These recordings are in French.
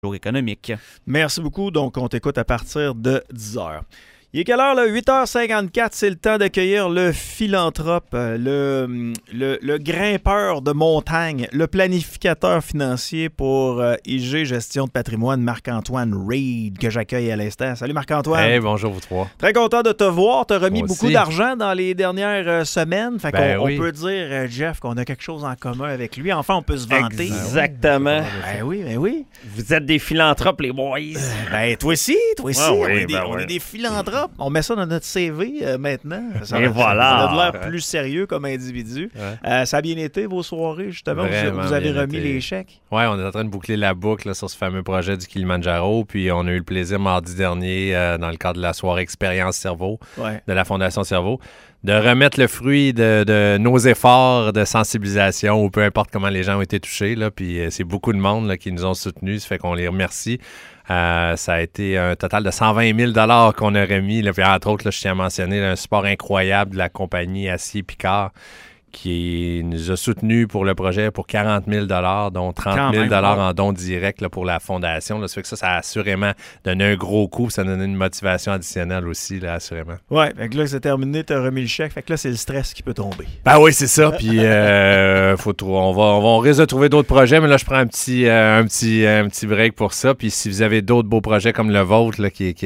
économique. Merci beaucoup. Donc, on t'écoute à partir de 10h. Il est quelle heure, là? 8h54, c'est le temps d'accueillir le philanthrope, le grimpeur de montagne, le planificateur financier pour IG Gestion de patrimoine, Marc-Antoine Reid, que j'accueille à l'instant. Salut Marc-Antoine. Hey, bonjour vous trois. Très content de te voir. Tu as remis Moi beaucoup aussi. d'argent dans les dernières semaines. Fait qu'on oui. on peut dire, Jeff, qu'on a quelque chose en commun avec lui. Enfin, on peut se vanter. Exactement. Ben oui. Vous êtes des philanthropes, les boys. Ben, toi aussi. Ah oui, On est des philanthropes. On met ça dans notre CV maintenant. Et voilà. Ça a l'air plus sérieux comme individu. Ouais. Ça a bien été, vos soirées, justement. Vraiment Vous avez bien remis été. les chèques. Oui, on est en train de boucler la boucle là, sur ce fameux projet du Kilimanjaro. Puis on a eu le plaisir mardi dernier, dans le cadre de la soirée Expérience Cerveau de la Fondation Cerveau, de remettre le fruit de nos efforts de sensibilisation, ou peu importe comment les gens ont été touchés. Là, puis c'est beaucoup de monde là, qui nous ont soutenus, ça fait qu'on les remercie. Ça a été un total de 120 000 qu'on a remis. Là, puis entre autres, là, je tiens à mentionner un support incroyable de la compagnie Acier Picard qui nous a soutenus pour le projet pour 40 000 dont 30 000 en dons directs là, pour la fondation. Là. Ça fait que ça a assurément donné un gros coup. Ça a donné une motivation additionnelle aussi, là, assurément. Oui, fait que là, c'est terminé, tu as remis le chèque. Fait que là, c'est le stress qui peut tomber. Ben oui, c'est ça. Puis on risque de trouver d'autres projets, mais là, je prends un petit break pour ça. Puis si vous avez d'autres beaux projets comme le vôtre, là,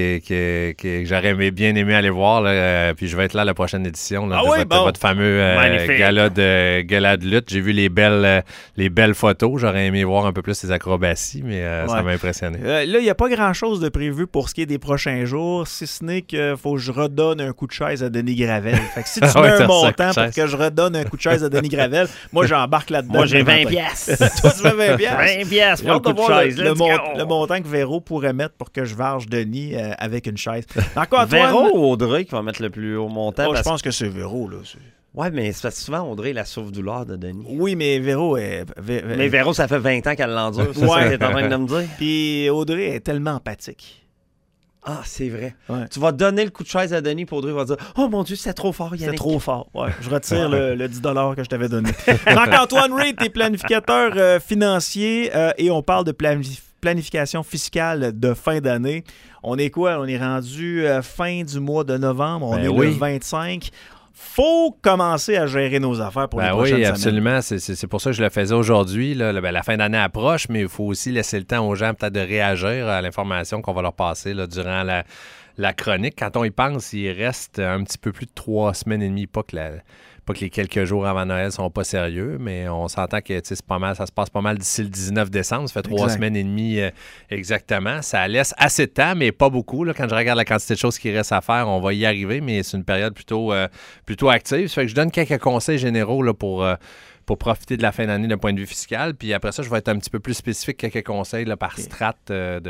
que j'aurais bien aimé aller voir, là, puis je vais être là à la prochaine édition là, de votre fameux gala de lutte. J'ai vu les belles photos. J'aurais aimé voir un peu plus ces acrobaties, mais ça m'a impressionné. Là, il n'y a pas grand-chose de prévu pour ce qui est des prochains jours, si ce n'est qu'il faut que je redonne un coup de chaise à Denis Gravel. Fait que si tu mets un montant pour que je redonne un coup de chaise à Denis Gravel, moi, j'embarque là-dedans. Moi, j'ai 20 piastres. Toi, tu veux 20 piastres? 20 piastres pour le coup de chaise. Le montant que Véro pourrait mettre pour que je varge Denis avec une chaise. Encore, Véro ou Audrey qui va mettre le plus haut montant? Je pense que c'est Véro, là. Ouais, mais c'est parce que souvent, Audrey, la souffre-douleur de Denis. Oui, mais Véro est... Mais Véro, ça fait 20 ans qu'elle l'endure. C'est ça que t'es en train de me dire? Puis Audrey est tellement empathique. Ah, c'est vrai. Ouais. Tu vas donner le coup de chaise à Denis, puis Audrey va dire « Oh mon Dieu, c'est trop fort, Yannick. » C'est trop fort. Ouais, je retire le 10 $ que je t'avais donné. Marc-Antoine Reid, t'es planificateur financier et on parle de planification fiscale de fin d'année. On est quoi? On est rendu fin du mois de novembre. On est le 25. Faut commencer à gérer nos affaires pour les prochaines oui, semaines. absolument. C'est pour ça que je le faisais aujourd'hui. Là. La fin d'année approche, mais il faut aussi laisser le temps aux gens peut-être de réagir à l'information qu'on va leur passer là, durant la chronique. Quand on y pense, il reste un petit peu plus de 3 semaines et demie. Pas que les quelques jours avant Noël sont pas sérieux, mais on s'entend que c'est pas mal, ça se passe pas mal d'ici le 19 décembre. Ça fait 3 semaines et demie exactement. Ça laisse assez de temps, mais pas beaucoup. Là. Quand je regarde la quantité de choses qui restent à faire, on va y arriver, mais c'est une période plutôt active. Ça fait que je donne quelques conseils généraux là, pour profiter de la fin d'année d'un point de vue fiscal. Puis après ça, je vais être un petit peu plus spécifique, quelques conseils là, par strate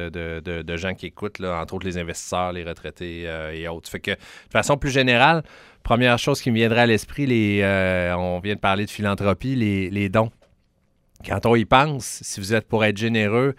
de gens qui écoutent, là, entre autres les investisseurs, les retraités et autres. Fait que de façon plus générale, première chose qui me viendrait à l'esprit, on vient de parler de philanthropie, les dons. Quand on y pense, si vous êtes pour être généreux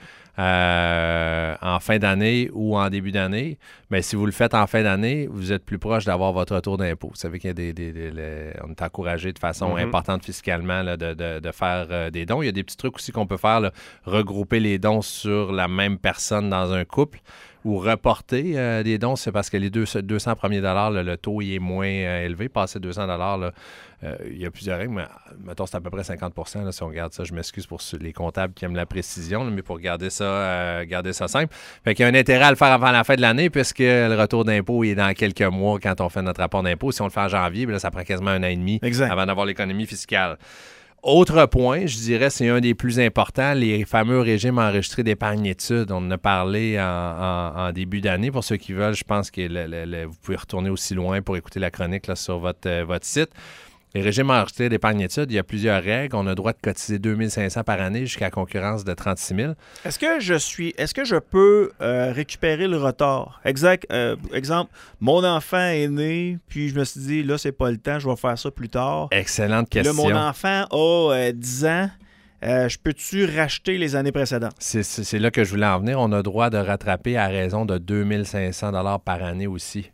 en fin d'année ou en début d'année, bien, si vous le faites en fin d'année, vous êtes plus proche d'avoir votre retour d'impôt. Vous savez qu'il y a on est encouragé de façon importante fiscalement là, de faire des dons. Il y a des petits trucs aussi qu'on peut faire, là, regrouper les dons sur la même personne dans un couple ou reporter des dons, c'est parce que les 200 premiers dollars, là, le taux il est moins élevé. Passer 200 dollars, il y a plusieurs règles, mais mettons, c'est à peu près 50 % là, si on regarde ça. Je m'excuse pour les comptables qui aiment la précision, là, mais pour garder ça simple. Fait qu'il y a un intérêt à le faire avant la fin de l'année, puisque le retour d'impôt il est dans quelques mois quand on fait notre rapport d'impôt. Si on le fait en janvier, là, ça prend quasiment 1 an et demi avant d'avoir l'économie fiscale. Autre point, je dirais, c'est un des plus importants, les fameux régimes enregistrés d'épargne-études. On en a parlé en début d'année. Pour ceux qui veulent, je pense que vous pouvez retourner aussi loin pour écouter la chronique là, sur votre site. Les régimes enregistrés d'épargne-études, il y a plusieurs règles. On a le droit de cotiser 2 500 par année jusqu'à la concurrence de 36 000. Est-ce que je peux récupérer le retard? Exemple, mon enfant est né, puis je me suis dit, là, c'est pas le temps, je vais faire ça plus tard. Excellente question. Là, mon enfant a 10 ans. Je peux-tu racheter les années précédentes? C'est là que je voulais en venir. On a le droit de rattraper à raison de 2 500 $ par année aussi.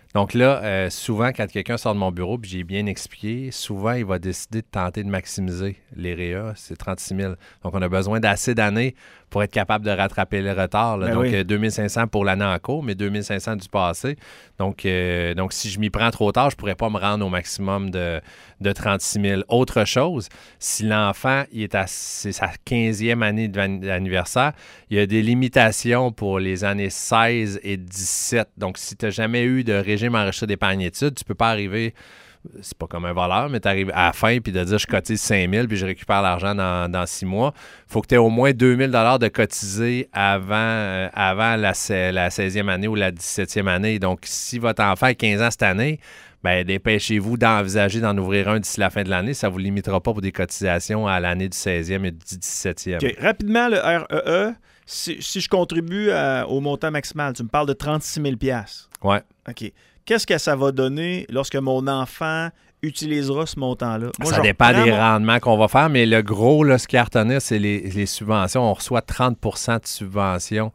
Donc là, souvent, quand quelqu'un sort de mon bureau, puis j'ai bien expliqué, souvent, il va décider de tenter de maximiser les REA, c'est 36 000. Donc, on a besoin d'assez d'années pour être capable de rattraper le retard. Là. Ben Donc, oui. 2500 pour l'année en cours, mais 2500 du passé. Donc, si je m'y prends trop tard, je ne pourrais pas me rendre au maximum de 36 000. Autre chose, si l'enfant c'est sa 15e année d'anniversaire, il y a des limitations pour les années 16 et 17. Donc, si tu n'as jamais eu de régime enregistré d'épargne-études, tu ne peux pas arriver... C'est pas comme un voleur, mais tu arrives à la fin puis de dire je cotise 5 000 puis je récupère l'argent dans 6 mois. Il faut que tu aies au moins 2 000 de cotisé avant la 16e année ou la 17e année. Donc, si votre enfant a 15 ans cette année, bien, dépêchez-vous d'envisager d'en ouvrir un d'ici la fin de l'année. Ça ne vous limitera pas pour des cotisations à l'année du 16e et du 17e. OK. Rapidement, le REE, si je contribue au montant maximal, tu me parles de 36 000 $. Ouais. OK. Qu'est-ce que ça va donner lorsque mon enfant utilisera ce montant-là? Moi, Ça dépend des rendements qu'on va faire, mais le gros, là, ce qu'il y a à retenir, c'est les subventions. On reçoit 30 % de subventions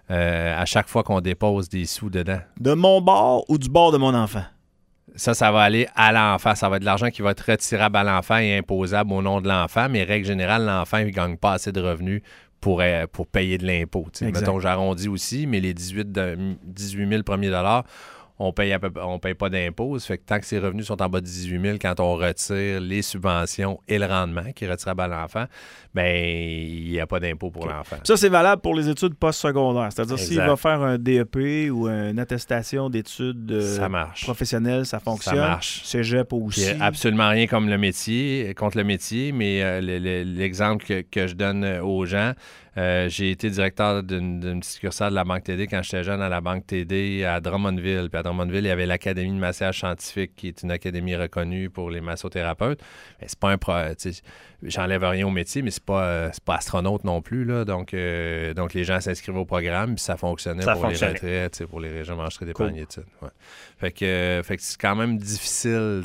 à chaque fois qu'on dépose des sous dedans. De mon bord ou du bord de mon enfant? Ça va aller à l'enfant. Ça va être de l'argent qui va être retirable à l'enfant et imposable au nom de l'enfant, mais règle générale, l'enfant ne gagne pas assez de revenus pour payer de l'impôt. Mettons, j'arrondis aussi, mais les 18 000 premiers dollars, on paye pas d'impôts. Ça fait que tant que ses revenus sont en bas de 18 000, quand on retire les subventions et le rendement qui est retirable à l'enfant, bien, il n'y a pas d'impôt pour l'enfant. Ça, c'est valable pour les études postsecondaires. C'est-à-dire, Exact. s'il va faire un DEP ou une attestation d'études Ça marche. professionnelles, ça fonctionne. Ça marche. Cégep aussi. Il n'y a absolument rien contre le métier, mais l'exemple que je donne aux gens, j'ai été directeur d'une petite succursale de la Banque TD quand j'étais jeune à la Banque TD à Drummondville. Puis à Drummondville, il y avait l'Académie de massage scientifique qui est une académie reconnue pour les massothérapeutes. Mais c'est pas j'enlève rien au métier, mais c'est pas astronaute non plus. Là. Donc les gens s'inscrivaient au programme, puis ça fonctionnait pour les retraites, pour les régimes enregistrés d'épargne études. Ouais. Fait que c'est quand même difficile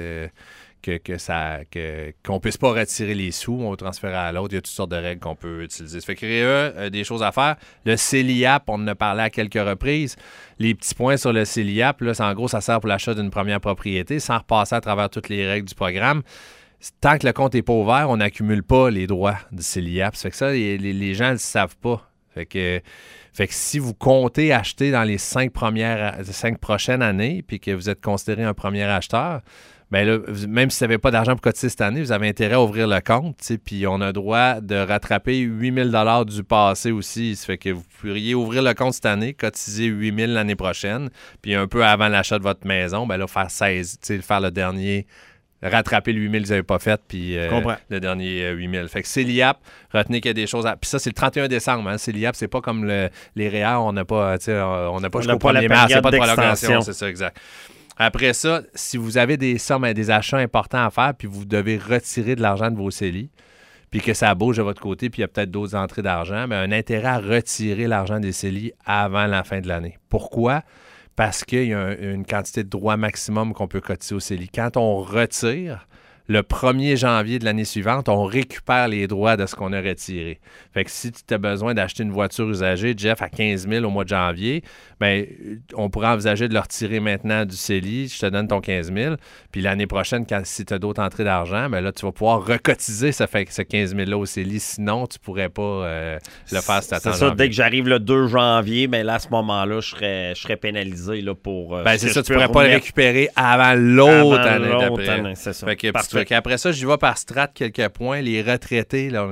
qu'on ne puisse pas retirer les sous, on va transférer à l'autre. Il y a toutes sortes de règles qu'on peut utiliser. Ça fait que des choses à faire. Le CELIAP, on en a parlé à quelques reprises. Les petits points sur le CELIAP, là, en gros, ça sert pour l'achat d'une première propriété sans repasser à travers toutes les règles du programme. Tant que le compte n'est pas ouvert, on n'accumule pas les droits du CELIAP. Ça fait que ça, les gens ne le savent pas. Fait que si vous comptez acheter dans les 5 prochaines années puis que vous êtes considéré un premier acheteur, bien là, même si vous n'avez pas d'argent pour cotiser cette année, vous avez intérêt à ouvrir le compte. Puis on a le droit de rattraper 8 000 du passé aussi. Ça fait que vous pourriez ouvrir le compte cette année, cotiser 8 000 l'année prochaine, puis un peu avant l'achat de votre maison, bien là, faire le dernier... rattraper le 8 000 que vous n'avez pas fait, puis le dernier 8 000. Fait que CELIAP, retenez qu'il y a des choses... Puis ça, c'est le 31 décembre. Hein. CELIAP, c'est pas comme les REER, on n'a pas jusqu'au 1er mars, c'est pas de prolongation. C'est ça, exact. Après ça, si vous avez des sommes et des achats importants à faire, puis vous devez retirer de l'argent de vos CELI, puis que ça bouge de votre côté, puis il y a peut-être d'autres entrées d'argent, bien, un intérêt à retirer l'argent des CELI avant la fin de l'année. Pourquoi? Parce qu'il y a une quantité de droits maximum qu'on peut cotiser au CELI. Quand on retire, le 1er janvier de l'année suivante, on récupère les droits de ce qu'on a retiré. Fait que si tu as besoin d'acheter une voiture usagée, Jeff, à 15 000 au mois de janvier, bien, on pourrait envisager de le retirer maintenant du CELI. Je te donne ton 15 000. Puis l'année prochaine, si tu as d'autres entrées d'argent, bien là, tu vas pouvoir recotiser ce 15 000-là au CELI. Sinon, tu ne pourrais pas le faire si tu attends. C'est ça, dès que j'arrive le 2 janvier, bien là, à ce moment-là, je serais pénalisé là, pour... Ben, c'est ça, tu ne pourrais pas le récupérer avant l'autre année d'après. C'est ça. Fait que, après ça, j'y vais par strat quelques points. Les retraités là,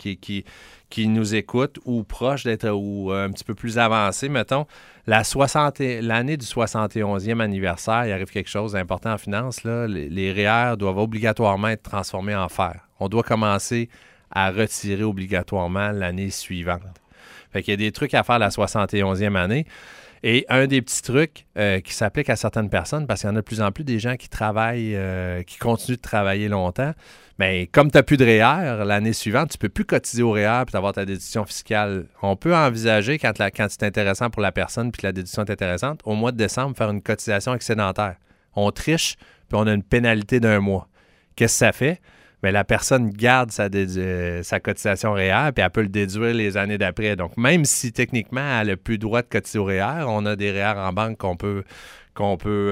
qui nous écoutent ou proches d'être ou un petit peu plus avancés, mettons, l'année du 71e anniversaire, il arrive quelque chose d'important en finance. Là, les REER doivent obligatoirement être transformés en fer. On doit commencer à retirer obligatoirement l'année suivante. Fait qu'il y a des trucs à faire la 71e année. Et un des petits trucs qui s'applique à certaines personnes, parce qu'il y en a de plus en plus des gens qui travaillent, qui continuent de travailler longtemps, bien, comme tu n'as plus de REER, l'année suivante, tu ne peux plus cotiser au REER puis avoir ta déduction fiscale. On peut envisager, quand c'est intéressant pour la personne puis que la déduction est intéressante, au mois de décembre, faire une cotisation excédentaire. On triche, puis on a une pénalité d'1 mois. Qu'est-ce que ça fait? Bien, la personne garde sa cotisation REER puis elle peut le déduire les années d'après. Donc, même si techniquement, elle n'a plus le droit de cotiser au REER, on a des REER en banque qu'on peut qu'on peut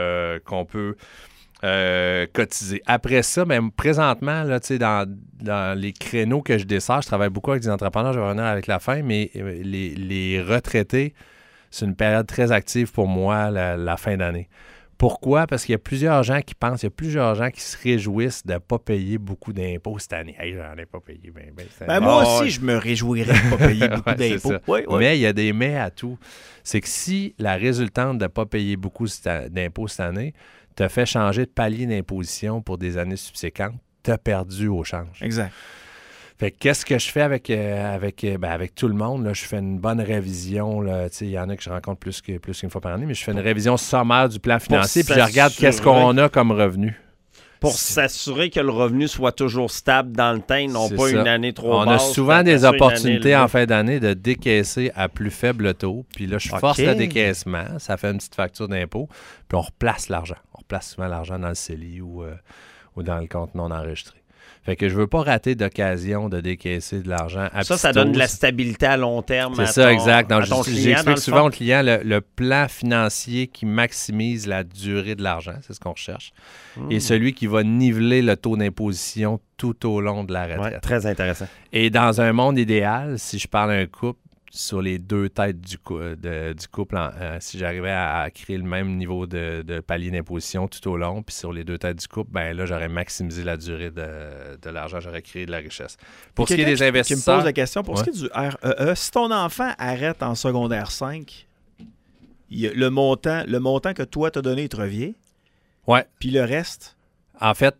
cotiser. Après ça, ben, présentement, là, dans les créneaux que je dessert, je travaille beaucoup avec des entrepreneurs, je vais revenir avec la fin, mais les retraités, c'est une période très active pour moi, la fin d'année. Pourquoi? Parce qu'il y a plusieurs gens qui pensent, il y a plusieurs gens qui se réjouissent de ne pas payer beaucoup d'impôts cette année. Hey, j'en ai pas payé cette année. Moi aussi, je me réjouirais de ne pas payer beaucoup d'impôts. Ouais. Mais il y a des mais à tout. C'est que si la résultante de ne pas payer beaucoup d'impôts cette année te fait changer de palier d'imposition pour des années subséquentes, tu as perdu au change. Exact. Fait que qu'est-ce que je fais avec tout le monde? Là, je fais une bonne révision. Il y en a que je rencontre plus qu'une fois par année, mais je fais une révision sommaire du plan financier puis je regarde qu'est-ce qu'on a comme revenu. Pour s'assurer que le revenu soit toujours stable dans le temps, non pas une année trop basse. On a souvent des opportunités en fin d'année de décaisser à plus faible taux. Puis là, je force le décaissement. Ça fait une petite facture d'impôt. Puis on replace l'argent. On replace souvent l'argent dans le CELI ou dans le compte non enregistré. Fait que je veux pas rater d'occasion de décaisser de l'argent à ça donne de la stabilité à long terme. C'est ça, exact. Donc, j'explique souvent aux clients le plan financier qui maximise la durée de l'argent, c'est ce qu'on recherche, et celui qui va niveler le taux d'imposition tout au long de la retraite. Ouais, très intéressant. Et dans un monde idéal, si je parle d'un couple, sur les deux têtes du couple, si j'arrivais à créer le même niveau de palier d'imposition tout au long, puis sur les deux têtes du couple, ben là, j'aurais maximisé la durée de l'argent, j'aurais créé de la richesse. Pour ce qui est des investisseurs... Qui me pose la question, pour ce qui est du REE, si ton enfant arrête en secondaire 5, le montant que toi t'as donné, il te revient? Oui. Puis le reste? En fait,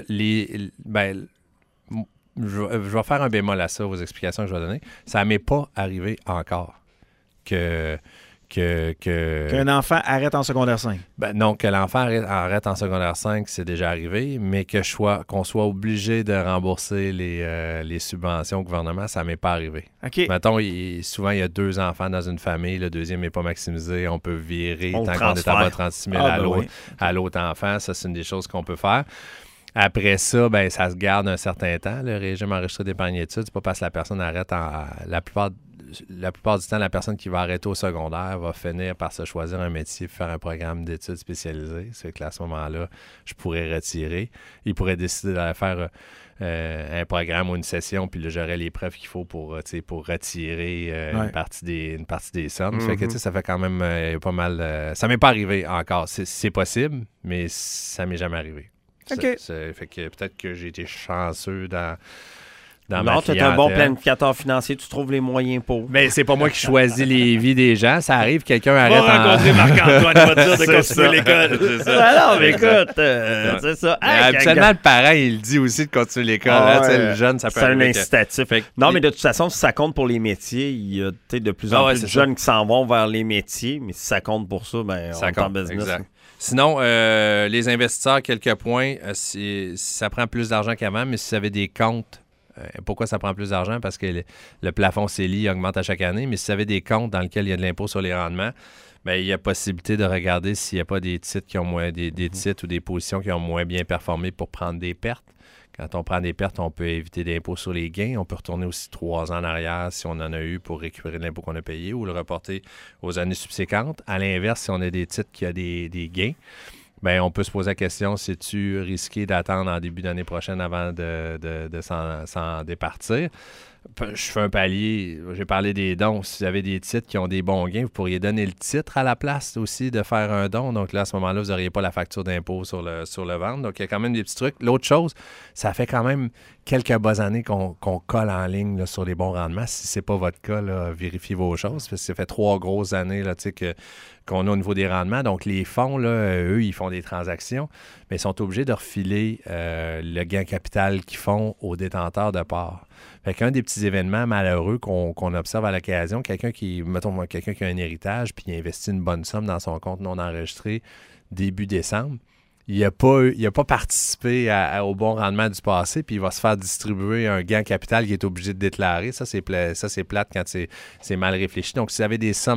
je vais faire un bémol à ça, aux explications que je vais donner. Ça ne m'est pas arrivé encore qu'un enfant arrête en secondaire 5. Non, que l'enfant arrête en secondaire 5, c'est déjà arrivé, mais qu'on soit obligé de rembourser les subventions au gouvernement, ça ne m'est pas arrivé. OK. Mettons, souvent, il y a 2 enfants dans une famille, le deuxième n'est pas maximisé, on peut virer tant qu'on est en bas de 36 000 à l'autre enfant. Ça, c'est une des choses qu'on peut faire. Après ça, ben ça se garde un certain temps, le régime enregistré d'épargne études. C'est pas parce que la personne arrête la plupart du temps, la personne qui va arrêter au secondaire va finir par se choisir un métier, faire un programme d'études spécialisé. C'est qu'à ce moment-là, je pourrais retirer. Il pourrait décider de faire un programme ou une session, puis là, j'aurais les preuves qu'il faut pour retirer une partie des sommes. Fait que ça fait quand même pas mal... ça m'est pas arrivé encore. C'est possible, mais ça m'est jamais arrivé. OK. Fait que peut-être que j'ai été chanceux dans ma clientèle. Tu es un bon planificateur financier, tu trouves les moyens pour. Mais c'est pas moi qui choisis les vies des gens. Ça arrive, quelqu'un arrête rencontrer Marc-Antoine, il va te dire de continuer l'école. C'est ça. Non, mais écoute, c'est ça. Habituellement, le parent, il dit aussi de continuer l'école. Le jeune, ça peut c'est un incitatif. Non, mais de toute façon, si ça compte pour les métiers, il y a de plus en plus de jeunes qui s'en vont vers les métiers, mais si ça compte pour ça, ben on est en business. Exact. Sinon, les investisseurs, quelques points, ça prend plus d'argent qu'avant, mais si vous avez des comptes, pourquoi ça prend plus d'argent? Parce que le plafond CELI augmente à chaque année, mais si vous avez des comptes dans lesquels il y a de l'impôt sur les rendements, bien, il y a possibilité de regarder s'il n'y a pas des titres qui ont moins des titres ou des positions qui ont moins bien performé pour prendre des pertes. Quand on prend des pertes, on peut éviter d'impôt sur les gains. On peut retourner aussi 3 ans en arrière si on en a eu pour récupérer l'impôt qu'on a payé ou le reporter aux années subséquentes. À l'inverse, si on a des titres qui ont des gains, bien, on peut se poser la question, c'est-tu risqué d'attendre en début d'année prochaine avant de s'en départir? Je fais un palier, j'ai parlé des dons. Si vous avez des titres qui ont des bons gains, vous pourriez donner le titre à la place aussi de faire un don. Donc là, à ce moment-là, vous n'auriez pas la facture d'impôt sur le vente. Donc, il y a quand même des petits trucs. L'autre chose, ça fait quand même quelques bonnes années qu'on colle en ligne là, sur les bons rendements. Si ce n'est pas votre cas, là, vérifiez vos choses. Parce que ça fait 3 grosses années là, qu'on a au niveau des rendements. Donc, les fonds, là, eux, ils font des transactions, mais ils sont obligés de refiler le gain capital qu'ils font aux détenteurs de parts. Fait qu'un des petits événements malheureux qu'on observe à l'occasion, quelqu'un qui a un héritage puis il investit une bonne somme dans son compte non enregistré début décembre, il n'a pas participé au bon rendement du passé, puis il va se faire distribuer un gain capital qu'il est obligé de déclarer. Ça, c'est plate quand c'est mal réfléchi. Donc, si vous avez des sommes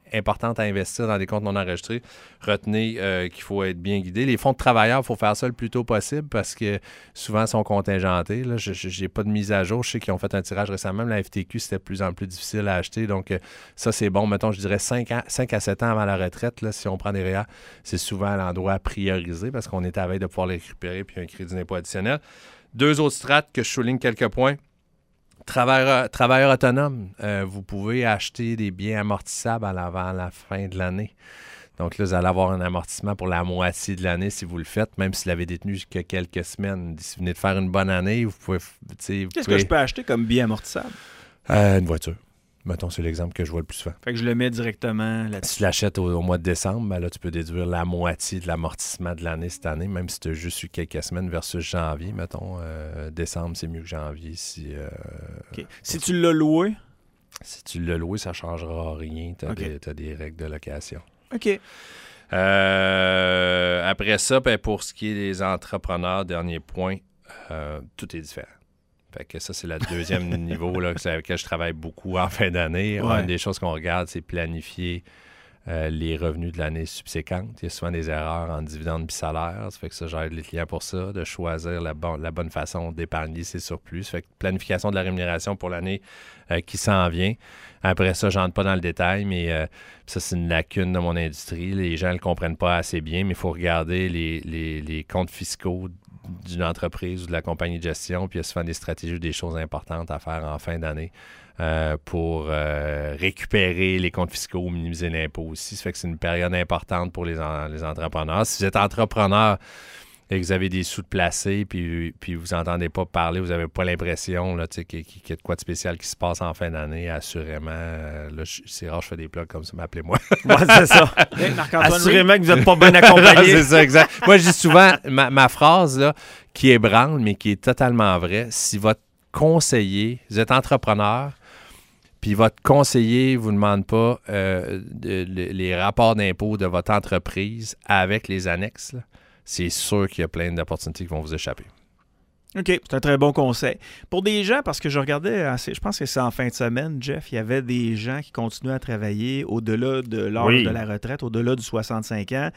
importantes à investir dans des comptes non enregistrés, retenez qu'il faut être bien guidé. Les fonds de travailleurs, il faut faire ça le plus tôt possible parce que souvent, ils sont contingentés. Là, je n'ai pas de mise à jour. Je sais qu'ils ont fait un tirage récemment. La FTQ, c'était de plus en plus difficile à acheter. Donc, ça, c'est bon. Mettons, je dirais 5 à 7 ans avant la retraite, là, si on prend des REER, c'est souvent l'endroit à prioriser parce qu'on est à veille de pouvoir les récupérer puis un crédit d'impôt additionnel. 2 autres strates que je souligne quelques points. Travailleurs autonomes, vous pouvez acheter des biens amortissables avant la fin de l'année. Donc là, vous allez avoir un amortissement pour la moitié de l'année si vous le faites, même si vous l'avez détenu que quelques semaines. Si vous venez de faire une bonne année, vous pouvez... Qu'est-ce que je peux acheter comme bien amortissable? Une voiture. Mettons, c'est l'exemple que je vois le plus souvent. Fait que je le mets directement là-dessus. Si tu l'achètes au mois de décembre, ben là, tu peux déduire la moitié de l'amortissement de l'année cette année, même si tu as juste eu quelques semaines versus janvier. Mettons, décembre, c'est mieux que janvier. Si tu l'as loué? Si tu l'as loué, ça ne changera rien. Tu as des règles de location. OK. Après ça, ben, pour ce qui est des entrepreneurs, dernier point, tout est différent. Fait que ça, c'est le deuxième niveau là, avec lequel je travaille beaucoup en fin d'année. Ouais. Une des choses qu'on regarde, c'est planifier les revenus de l'année subséquente. Il y a souvent des erreurs en dividendes puis salaires. Ça fait que ça, j'aide les clients pour ça, de choisir la bonne façon d'épargner ses surplus. Ça fait que planification de la rémunération pour l'année qui s'en vient. Après ça, je n'entre pas dans le détail, mais ça, c'est une lacune de mon industrie. Les gens ne le comprennent pas assez bien, mais il faut regarder les comptes fiscaux d'une entreprise ou de la compagnie de gestion, puis il y a souvent des stratégies ou des choses importantes à faire en fin d'année pour récupérer les comptes fiscaux ou minimiser l'impôt aussi. Ça fait que c'est une période importante pour les entrepreneurs. Si vous êtes entrepreneur et que vous avez des sous de placés, puis vous n'entendez pas parler, vous n'avez pas l'impression là, qu'il y a de quoi de spécial qui se passe en fin d'année, assurément, là, c'est rare, je fais des plugs comme ça, m'appelez-moi. Ouais, c'est ça. Assurément que vous n'êtes pas bien accompagné. C'est ça, exact. Moi, je dis souvent, ma phrase, là, qui ébranle, mais qui est totalement vraie, si votre conseiller, vous êtes entrepreneur, puis votre conseiller ne vous demande pas les rapports d'impôt de votre entreprise avec les annexes, là, c'est sûr qu'il y a plein d'opportunités qui vont vous échapper. OK, c'est un très bon conseil. Pour des gens, parce que je regardais, je pense que c'est en fin de semaine, Jeff, il y avait des gens qui continuaient à travailler au-delà de l'âge de la retraite, au-delà du 65 ans,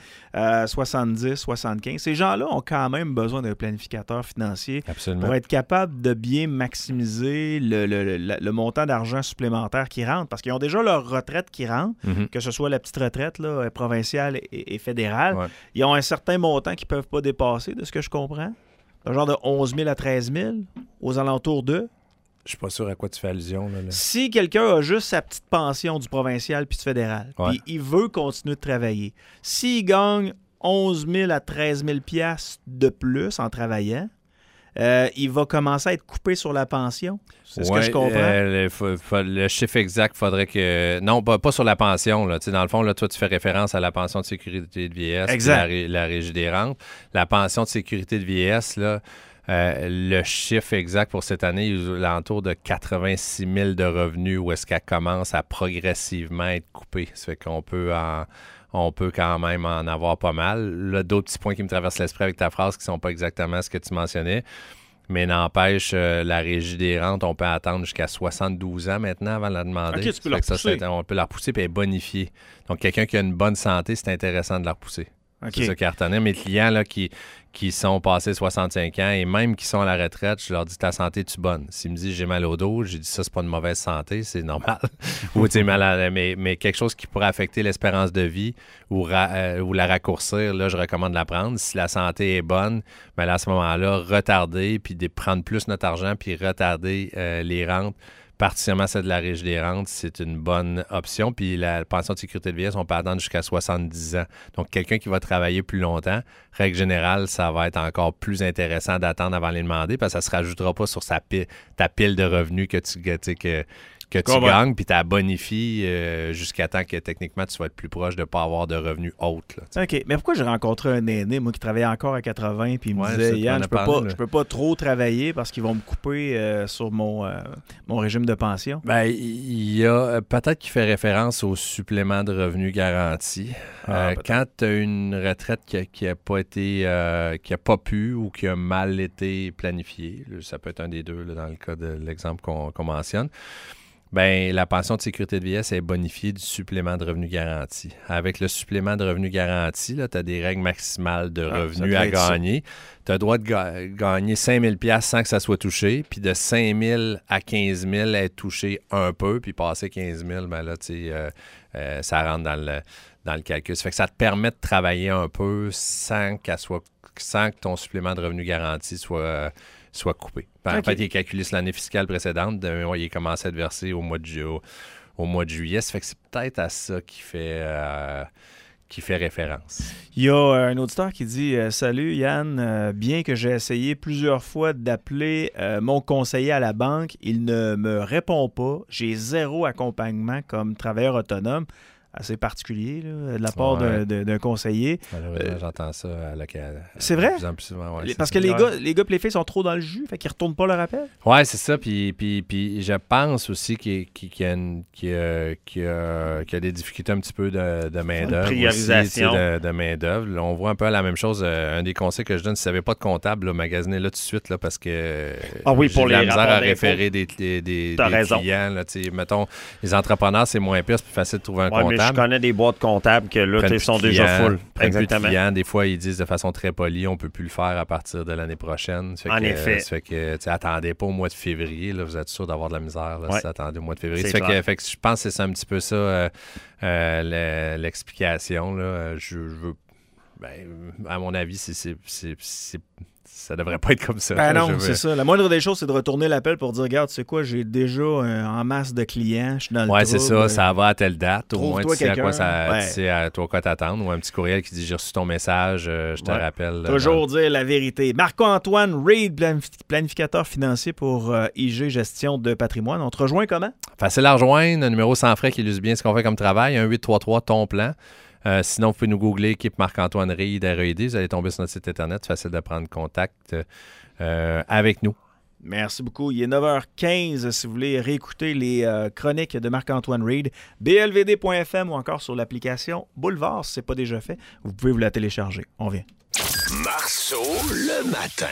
70, 75. Ces gens-là ont quand même besoin d'un planificateur financier. Absolument. Pour être capable de bien maximiser le montant d'argent supplémentaire qui rentre, parce qu'ils ont déjà leur retraite qui rentre, que ce soit la petite retraite là, provinciale et fédérale. Ouais. Ils ont un certain montant qu'ils ne peuvent pas dépasser, de ce que je comprends. Un genre de 11 000 à 13 000, aux alentours de. Je suis pas sûr à quoi tu fais allusion. Là. Si quelqu'un a juste sa petite pension du provincial puis du fédéral, puis il veut continuer de travailler, s'il gagne 11 000 à 13 000 piastres de plus en travaillant, il va commencer à être coupé sur la pension. C'est ce que je comprends. Le chiffre exact, faudrait que... Non, pas sur la pension. Là. Dans le fond, là, toi, tu fais référence à la pension de sécurité de vieillesse, la régie des rentes. La pension de sécurité de vieillesse, là, le chiffre exact pour cette année, il est l'entour de 86 000 de revenus où est-ce qu'elle commence à progressivement être coupée. Ça fait qu'on peut on peut quand même en avoir pas mal. Là, d'autres petits points qui me traversent l'esprit avec ta phrase qui ne sont pas exactement ce que tu mentionnais. Mais n'empêche, la régie des rentes, on peut attendre jusqu'à 72 ans maintenant avant de la demander. OK, tu peux la repousser. On peut la repousser et elle est bonifiée. Donc, quelqu'un qui a une bonne santé, c'est intéressant de la repousser. Okay. C'est ça qui a retenu. Mes clients là, qui sont passés 65 ans et même qui sont à la retraite, je leur dis ta santé est-tu bonne? S'ils me disent j'ai mal au dos, j'ai dit ça, c'est pas une mauvaise santé, c'est normal. Ou tu es malade, mais quelque chose qui pourrait affecter l'espérance de vie ou la raccourcir, là, je recommande de la prendre. Si la santé est bonne, bien là, à ce moment-là, retarder puis prendre plus notre argent puis retarder les rentes. Particulièrement celle de la régie des rentes, c'est une bonne option. Puis la pension de sécurité de vieillesse, on peut attendre jusqu'à 70 ans. Donc, quelqu'un qui va travailler plus longtemps, règle générale, ça va être encore plus intéressant d'attendre avant de les demander parce que ça ne se rajoutera pas sur ta pile de revenus que tu gagnes, puis tu la bonifies jusqu'à temps que techniquement tu sois être plus proche de ne pas avoir de revenus hautes. Là, OK. Mais pourquoi j'ai rencontré un aîné, moi, qui travaillait encore à 80, puis il me disait, Yann, je peux pas trop travailler parce qu'ils vont me couper sur mon régime de pension? Ben, il y a peut-être qu'il fait référence au supplément de revenus garanti. Quand tu as une retraite qui a pas été, qui a pas pu ou qui a mal été planifiée, ça peut être un des deux là, dans le cas de l'exemple qu'on mentionne. Bien, la pension de sécurité de vieillesse est bonifiée du supplément de revenu garanti. Avec le supplément de revenu garanti, tu as des règles maximales de revenus à gagner. Tu as le droit de gagner 5 000 $ sans que ça soit touché, puis de 5 000 à 15 000 être touché un peu, puis passer 15 000, ben là, ça rentre dans le calcul. Ça fait que ça te permet de travailler un peu sans que ton supplément de revenu garanti soit coupé. En fait, il est calculé sur l'année fiscale précédente. Il est commencé à être versé au mois de juillet. Ça fait que c'est peut-être à ça qui fait référence. Il y a un auditeur qui dit « Salut Yann, bien que j'ai essayé plusieurs fois d'appeler mon conseiller à la banque, il ne me répond pas. J'ai 0 accompagnement comme travailleur autonome. » Assez particulier là, de la part d'un conseiller. Malheureusement, j'entends ça à l'occasion. C'est vrai? Parce que les gars et les filles sont trop dans le jus, fait qu'ils ne retournent pas leur appel. Oui, c'est ça. Puis je pense aussi qu'il y a des difficultés un petit peu de main-d'œuvre. Priorisation. Aussi, de main-d'œuvre. Là, on voit un peu la même chose. Un des conseils que je donne, si vous n'avez pas de comptable, là, magasinez là tout de suite là, parce que pour la les misère à référer des clients. Là, mettons, les entrepreneurs, c'est moins pire, c'est plus facile de trouver un comptable. Je connais des boîtes comptables que là, ils sont déjà full. Exactement. Clients, des fois, ils disent de façon très polie, on ne peut plus le faire à partir de l'année prochaine. En effet. Ça fait que, attendez pas au mois de février, là, vous êtes sûr d'avoir de la misère si vous attendez au mois de février. Ça fait que je pense que c'est un petit peu ça l'explication. Là. Je veux, à mon avis, ça devrait pas être comme ça. Ben non, c'est ça. La moindre des choses, c'est de retourner l'appel pour dire, regarde, tu sais quoi, j'ai déjà en masse de clients, je suis dans le trouble. C'est ça, ça va à telle date. Au moins, tu sais à quoi t'attendre. Ou un petit courriel qui dit, j'ai reçu ton message, je te rappelle. Toujours dire la vérité. Marc-Antoine Reid, planificateur financier pour IG Gestion de patrimoine. On te rejoint comment? Facile à rejoindre, un numéro sans frais qui illustre bien ce qu'on fait comme travail, 1-833 ton plan. Sinon, vous pouvez nous googler équipe Marc-Antoine Reid, REID. Vous allez tomber sur notre site Internet. C'est facile de prendre contact avec nous. Merci beaucoup. Il est 9h15 si vous voulez réécouter les chroniques de Marc-Antoine Reid. blvd.fm ou encore sur l'application Boulevard, si ce n'est pas déjà fait. Vous pouvez vous la télécharger. On vient. Marceau le matin.